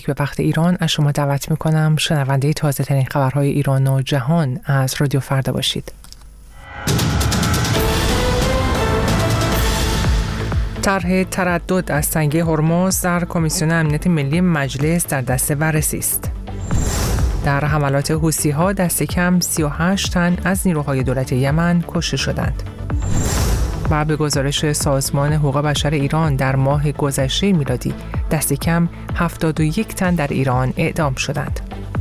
به وقت ایران از شما دعوت میکنم شنونده تازه ترین خبرهای ایران و جهان از رادیو فردا باشید. طرح تردد از تنگه هرمز در کمیسیون امنیت ملی مجلس در دست بررسی است. در حملات حوثی‌ها دست کم 38 تن از نیروهای دولت یمن کشته شدند. و به گزارش سازمان حقوق بشر ایران در ماه گذشته میلادی دست کم 71 تن در ایران اعدام شدند.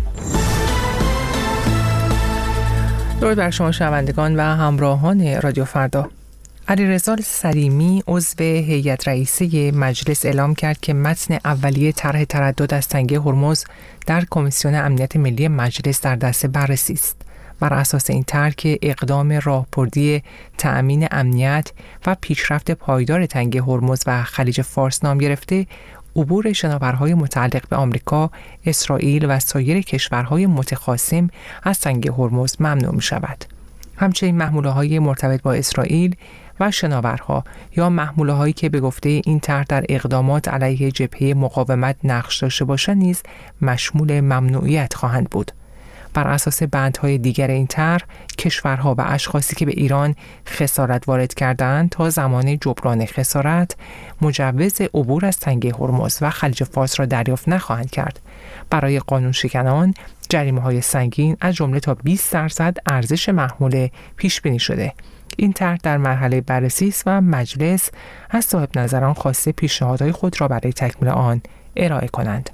درود بر شما شنوندگان و همراهان رادیو فردا. علیرضا سلیمی عضو هیئت رئیسه مجلس اعلام کرد که متن اولیه طرح تردد از تنگه هرمز در کمیسیون امنیت ملی مجلس در دست بررسی است. بر اساس این طرح که اقدام راهبردی تأمین امنیت و پیشرفت پایدار تنگه هرمز و خلیج فارس نام گرفته، عبور شناورهای متعلق به آمریکا، اسرائیل و سایر کشورهای متخاصم از تنگه هرمز ممنوع می شود. همچنین محموله‌های مرتبط با اسرائیل و شناورها یا محموله‌هایی که به گفته این طرح در اقدامات علیه جبهه مقاومت نقش داشته باشند نیز مشمول ممنوعیت خواهند بود. بر اساس بندهای دیگر این طرح، کشورها و اشخاصی که به ایران خسارت وارد کردند تا زمان جبران خسارت مجوز عبور از تنگه هرمز و خلیج فارس را دریافت نخواهند کرد. برای قانون شکنان جریمه‌های سنگین از جمله تا 20% ارزش محموله پیش بینی شده. این طرح در مرحله بررسی است و مجلس از صاحب نظران خواسته پیشنهادهای خود را برای تکمیل آن ارائه کنند.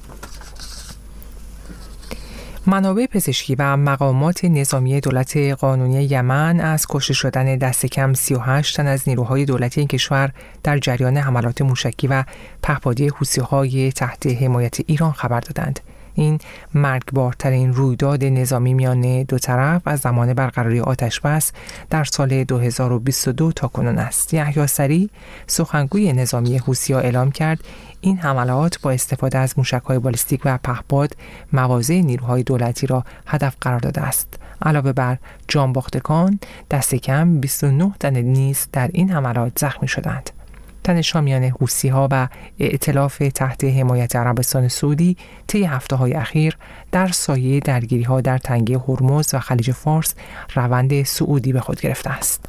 منابع پزشکی و مقامات نظامی دولت قانونی یمن از کشته شدن دست کم 38 تن از نیروهای دولتی این کشور در جریان حملات موشکی و پهپادی حوثی‌های تحت حمایت ایران خبر دادند. این مرگبارترین رویداد نظامی میان دو طرف از زمان برقراری آتشبس در سال 2022 تا کنون است. یحیی سری سخنگوی نظامی حوثی‌ها اعلام کرد این حملات با استفاده از موشک‌های بالستیک و پهپاد مواضع نیروهای دولتی را هدف قرار داده است. علاوه بر جانباختگان دست کم 29 تن نیز در این حملات زخمی شدند. تنش‌ها میان حوثی‌ها و ائتلاف تحت حمایت عربستان سعودی طی هفته‌های اخیر در سایه درگیری‌ها در تنگه هرمز و خلیج فارس روند صعودی به خود گرفته است.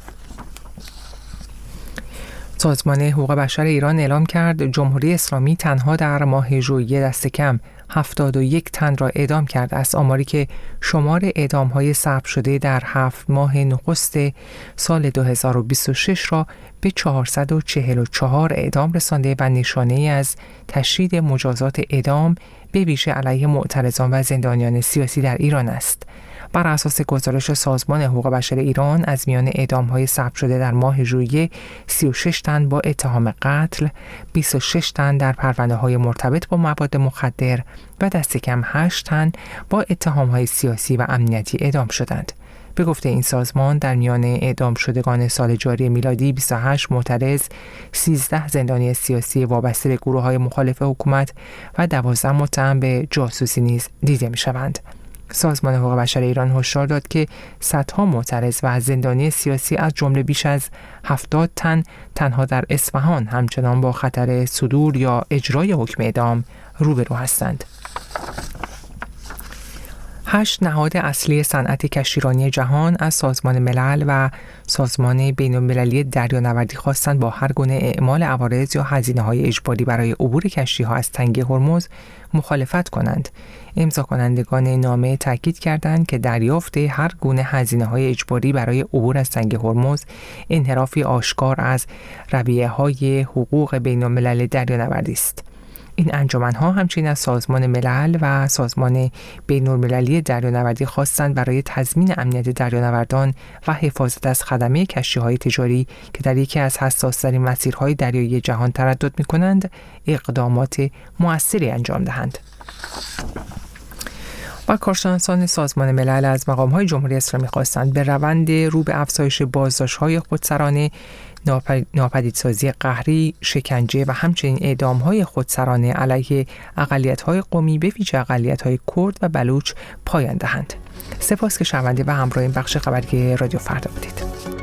سازمان حقوق بشر ایران اعلام کرد جمهوری اسلامی تنها در ماه ژوئیه دست کم 71 تن را اعدام کرده است، آماری که شمار اعدام‌های ثبت شده در 7 ماه نخست سال 2026 را به 444 اعدام رسانده و نشانه‌ای از تشدید مجازات اعدام به ویژه علیه معترضان و زندانیان سیاسی در ایران است. بر اساس گزارش سازمان حقوق بشر ایران از میان اعدام‌های ثبت شده در ماه ژوئیه 36 تن با اتهام قتل، 26 تن در پرونده‌های مرتبط با مواد مخدر و دست کم 8 تن با اتهام‌های سیاسی و امنیتی اعدام شدند. به گفته این سازمان در میان اعدام شدگان سال جاری میلادی 28 معترض، 13 زندانی سیاسی وابسته به گروه‌های مخالف حکومت و 12 متهم به جاسوسی نیز دیده می‌شوند. سازمان حقوق بشر ایران هشدار داد که صدها معترض و زندانی سیاسی از جمله بیش از 70 تن تنها در اصفهان همچنان با خطر صدور یا اجرای حکم اعدام روبرو هستند. 8 نهاد اصلی صنعت کشتیرانی جهان از سازمان ملل و سازمان بین‌المللی دریانوردی خواستند با هر گونه اعمال عوارض یا هزینه‌های اجباری برای عبور کشتی‌ها از تنگه هرمز مخالفت کنند. امضا کنندگان نامه تاکید کردند که دریافت هر گونه هزینه‌های اجباری برای عبور از تنگه هرمز انحرافی آشکار از رویه‌های حقوق بین‌الملل دریانوردی است. این انجمن‌ها همچنین از سازمان ملل و سازمان بین‌المللی دریانوردی خواستند برای تضمین امنیت دریانوردان و حفاظت از خدمه کشتی‌های تجاری که در یکی از حساس‌ترین مسیرهای دریایی جهان تردد می‌کنند، اقدامات مؤثری انجام دهند. و کارشناسان سازمان ملل از مقام‌های جمهوری اسلامی خواستند به روند رو به افزایش بازداشت‌های خودسرانه، ناپدیدسازی قهری، شکنجه و همچنین اعدام‌های خودسرانه علیه اقلیت‌های قومی به ویژه اقلیت‌های کرد و بلوچ پایان دهند. سپاس که شنونده و همراه این بخش خبری رادیو فردا بودید.